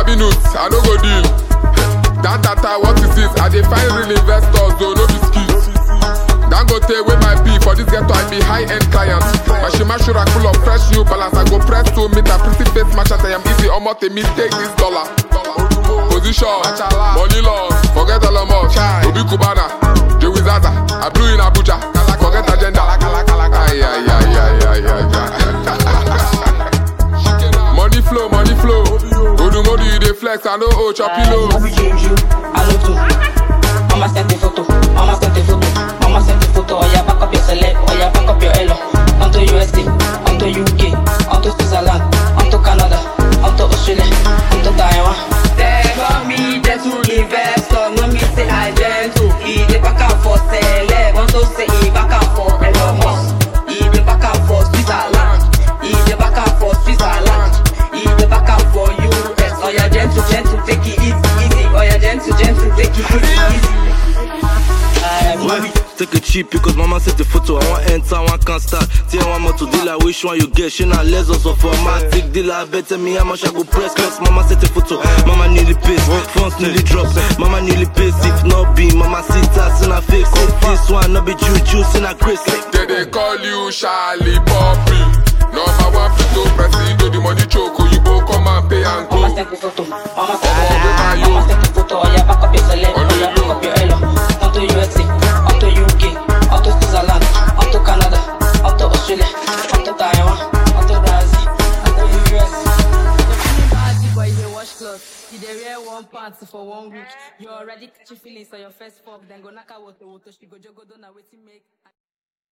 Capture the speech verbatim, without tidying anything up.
sabi news, I no go deal. That data, what is this? I dey find real investors, though no be skills. Dangote wey my be for this ghetto, I be high-end client. Mashima Shura full of fresh new balance. I go press to meet a pretty face match at I am easy. Almost a mistake this dollar. Position, money loss, forget Alamos, Obi Kubana, Joey Zaza, I blew in Abuja, forget agenda. Ay, ay, ay, ay, ay, ay, ay. Money flow, money flow. Odu Modu, you dey flex, I know, oh, choppy low. Mama sent the photo, mama sent the photo, mama sent the photo. Oh yeah, back up your celeb, oh yeah, back up your elo. Onto U S A, onto U K, onto Switzerland, onto Canada, onto Australia, onto Taiwan. They call me gentle investor, no me say I gentle. He dey back and forth celeb, want to say he back and forth Elon Musk. He dey back and forth Switzerland, he dey back and forth Switzerland, he dey back and forth U S. Oh yeah, gentle, gentle, take it easy, easy. Oh yeah, gentle, gentle, take it easy, easy. Ouais, take it cheap because mama set the photo. I want enter, I want can't start. Tell one more to dealer, which one you get? She not less also for my tick dealer. Better me how much I go press. Cause mama set the photo. Mama nearly pays, funds nearly drop. Mama nearly pays. If not be, mama sit us in her face. If this one not be juju, in her Chris. They, they call you Charlie Poppy. Number one photo, press it to the money choke. You go come and pay and go. Mama set the photo, mama set the photo, mama set the photo. Oh yeah, back up your celeb, oh yeah, back up your elo. Onto U S A, onto U K, onto Switzerland, onto Canada, onto Australia, onto Taiwan, onto Brazil, onto U S. Party boy, they wash clothes. You dey wear one pants for one week. You already catch feelings on your first fuck, then go knock out water, water. She go jogo do na wetin make.